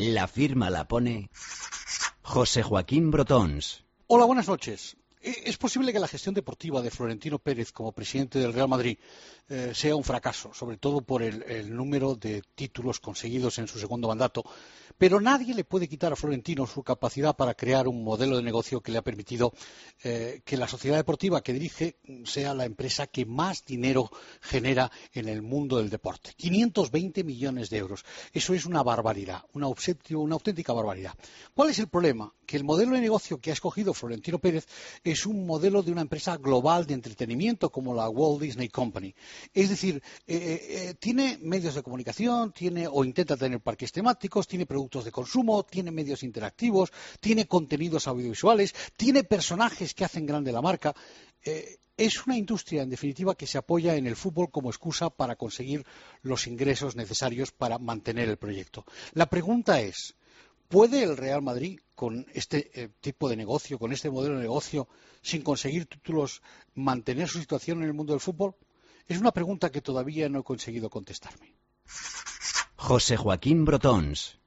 La firma la pone José Joaquín Brotons. Hola, buenas noches. Es posible que la gestión deportiva de Florentino Pérez como presidente del Real Madrid sea un fracaso, sobre todo por el número de títulos conseguidos en su segundo mandato, pero nadie le puede quitar a Florentino su capacidad para crear un modelo de negocio que le ha permitido que la sociedad deportiva que dirige sea la empresa que más dinero genera en el mundo del deporte. 520 millones de euros. Eso es una barbaridad, una auténtica barbaridad. ¿Cuál es el problema? Que el modelo de negocio que ha escogido Florentino Pérez es un modelo de una empresa global de entretenimiento como la Walt Disney Company. Es decir, tiene medios de comunicación, tiene o intenta tener parques temáticos, tiene productos de consumo, tiene medios interactivos, tiene contenidos audiovisuales, tiene personajes que hacen grande la marca. Es una industria, en definitiva, que se apoya en el fútbol como excusa para conseguir los ingresos necesarios para mantener el proyecto. La pregunta es, ¿puede el Real Madrid, con este tipo de negocio, con este modelo de negocio, sin conseguir títulos, mantener su situación en el mundo del fútbol? Es una pregunta que todavía no he conseguido contestarme. José Joaquín Brotons.